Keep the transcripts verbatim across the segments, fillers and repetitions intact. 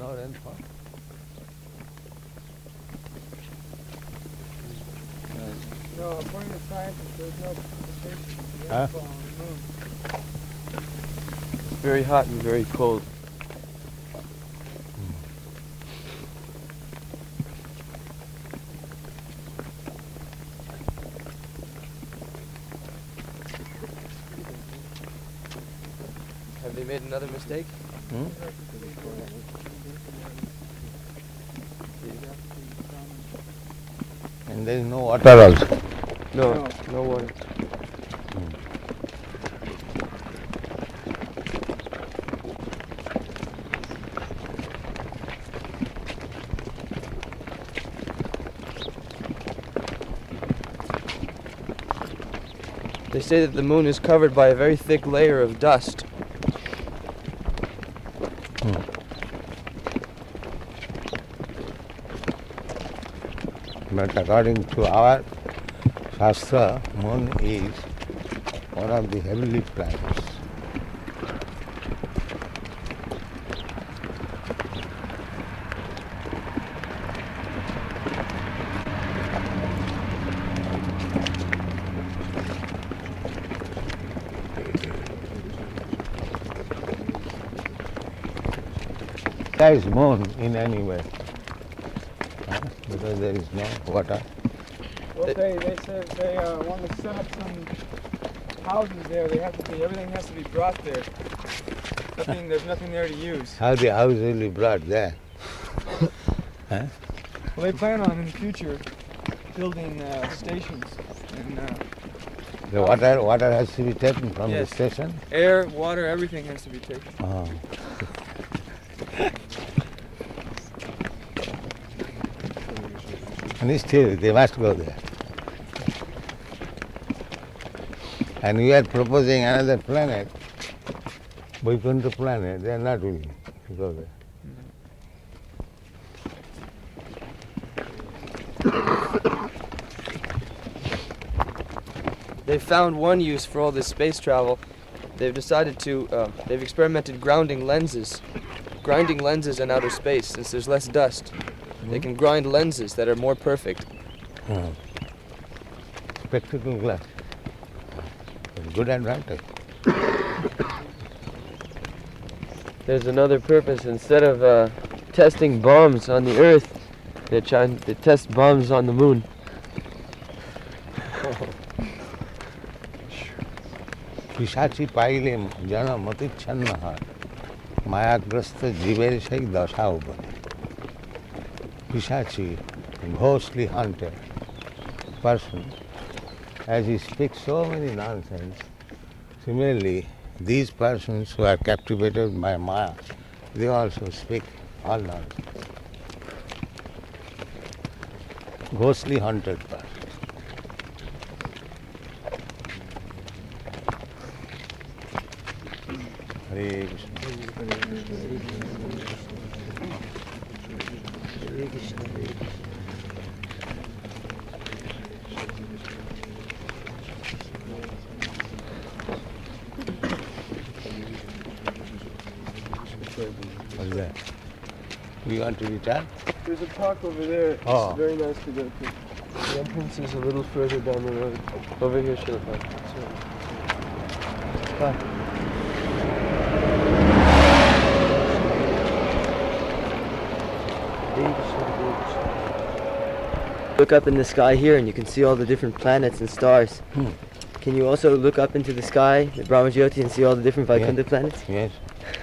power and power. No, according to scientists, there's no precipitation. Huh? On the moon. It's very hot and very cold. Have they made another mistake? Hmm? And there is no water also. No, No. no water. They say that the moon is covered by a very thick layer of dust. But according to our Shastra, moon is one of the heavenly planets. There is moon in any way, huh? Because there is no water. Well, they, they said they uh, want to set up some houses there. They have to be, everything has to be brought there. Nothing, there's nothing there to use. How the house will be brought there? Huh? Well, they plan on in the future building uh, stations and uh, The water, water has to be taken from Yes. the station. air, water, everything has to be taken. Oh. And still, they must go there. And we are proposing another planet, Vaikuntha planet. They are not willing to go there. They've found one use for all this space travel. They've decided to, uh, they've experimented grounding lenses, grinding lenses in outer space since there's less dust. They can grind lenses that are more perfect. Hmm. Spectacle glass. Good advantage. There's another purpose. Instead of uh, testing bombs on the Earth, they're trying to test bombs on the moon. পিশাচি পাইলে যেন মতিচ্ছন্ন হয় মায়াগ্রস্ত জীবের সেই দশা উপরে পিশাচি ghostly hunter person, as he speaks so many nonsense, similarly these persons who are captivated by Maya, they also speak all nonsense. Ghostly hunted person. Hare Krishna. What's that? You want to return? There's a park over there. Oh. It's very nice to go to. The entrance is a little further down the road. Over here, Shilpa. Look up in the sky here and you can see all the different planets and stars. Hmm. Can you also look up into the sky, the Brahmajyoti, and see all the different Vaikuntha Yeah. planets? Yes.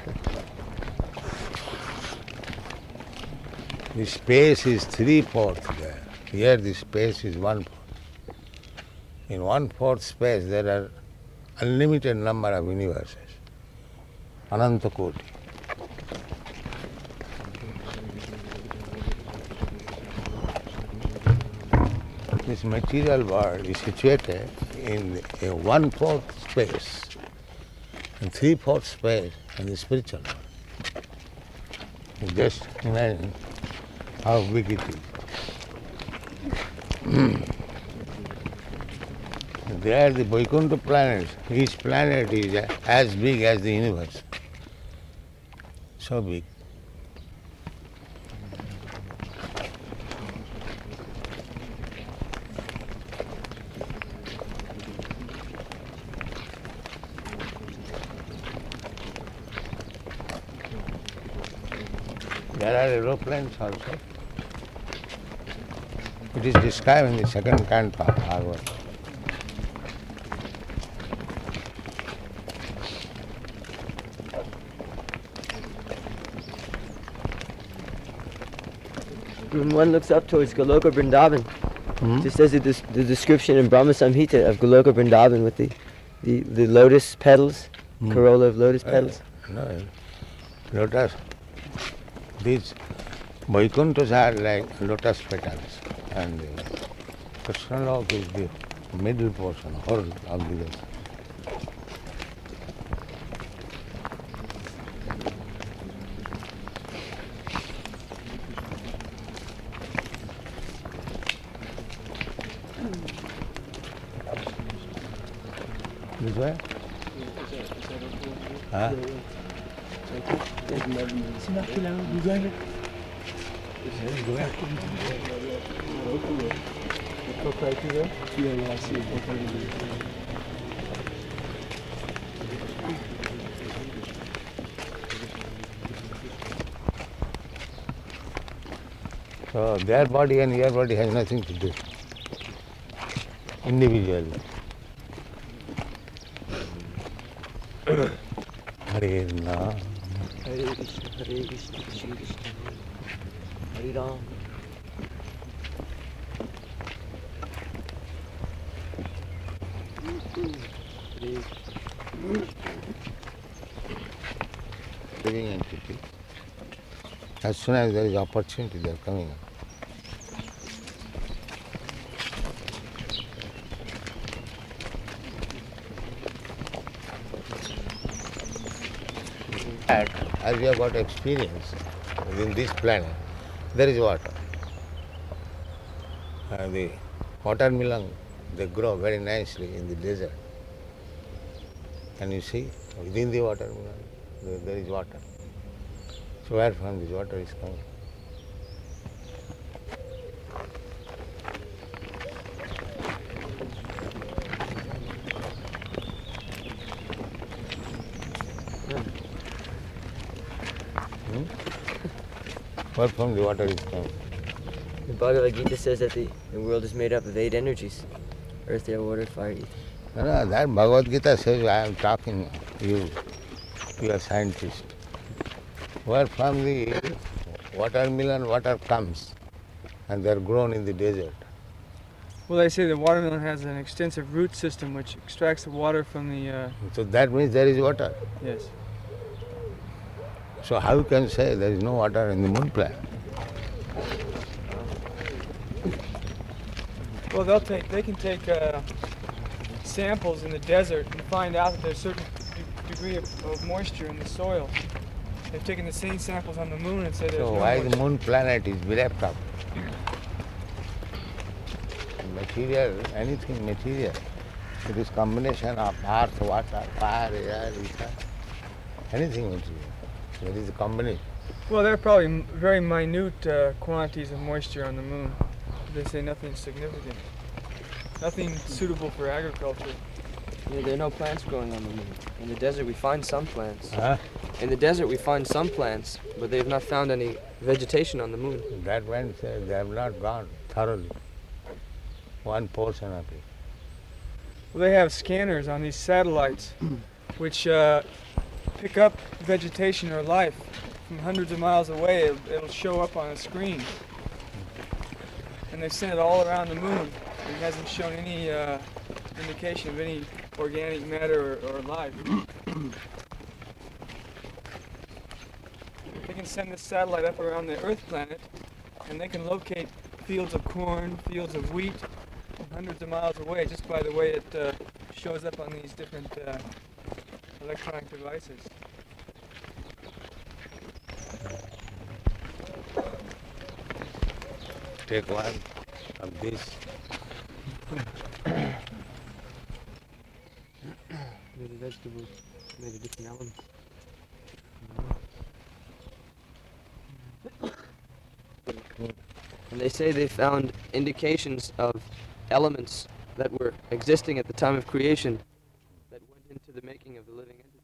The space is three-fourths there. Here the space is one-fourth. In one-fourth space there are unlimited number of universes. Ananta Koti. This material world is situated in a one-fourth space, and three-fourth space in the spiritual world. You just imagine how big it is. There the Vaikuntha planets, each planet is as big as the universe. So big. There are aeroplanes also. It is described in the second canto, Bhagavad. When one looks up towards Goloka Vrindavan, Hmm? just as the, des- the description in Brahma Samhita of Goloka Vrindavan with the, the, the lotus petals, Hmm. corolla of lotus Uh, petals. No, lotus. These Vaikunthas are like lotus petals, and the Krishna lok is the middle portion, whole of the. This way? Huh? So their body and your body has nothing to do. Individually. Hare Rama. Hare Krishna, Hare Krishna, Krishna Krishna, Hare Ram. Hare Living entity. As soon as there is opportunity, they are coming up. And as we have got experience within this planet, there is water. And the watermelon, they grow very nicely in the desert. And you see, within the watermelon, there, there is water. So where from this water is coming? Hmm? Where from the water is coming? The Bhagavad Gita says that the, the world is made up of eight energies: earth, air, water, fire, ether. No, no, that Bhagavad Gita says I am talking you, you are scientist. Where from the watermelon water comes and they are grown in the desert. Well, they say the watermelon has an extensive root system which extracts the water from the, uh, So that means there is water. yes. So how you can say there is no water in the moon planet? Well, they'll take, they can take uh, samples in the desert and find out that there's a certain de- degree of, of moisture in the soil. They've taken the same samples on the moon and say there's So no why moisture. the moon planet is bereft of material, anything material. It is combination of earth, water, fire, air, ether, anything material. That is the combination. Well, there are probably m- very minute uh, quantities of moisture on the moon. They say nothing significant. Nothing suitable for agriculture. Yeah, there are no plants growing on the moon. In the desert, we find some plants. Huh? In the desert, we find some plants, but they have not found any vegetation on the moon. That man said they have not gone thoroughly. One portion of it. Well, they have scanners on these satellites which uh, pick up vegetation or life from hundreds of miles away. It'll, it'll show up on a screen. And they've sent it all around the moon. It hasn't shown any uh, indication of any organic matter or, or life. They can send this satellite up around the Earth planet, and they can locate fields of corn, fields of wheat, hundreds of miles away, just by the way it uh, shows up on these different uh, electronic devices. Take one of this. Maybe vegetables, maybe different elements. And they say they found indications of elements that were existing at the time of creation that went into the making of the living entity.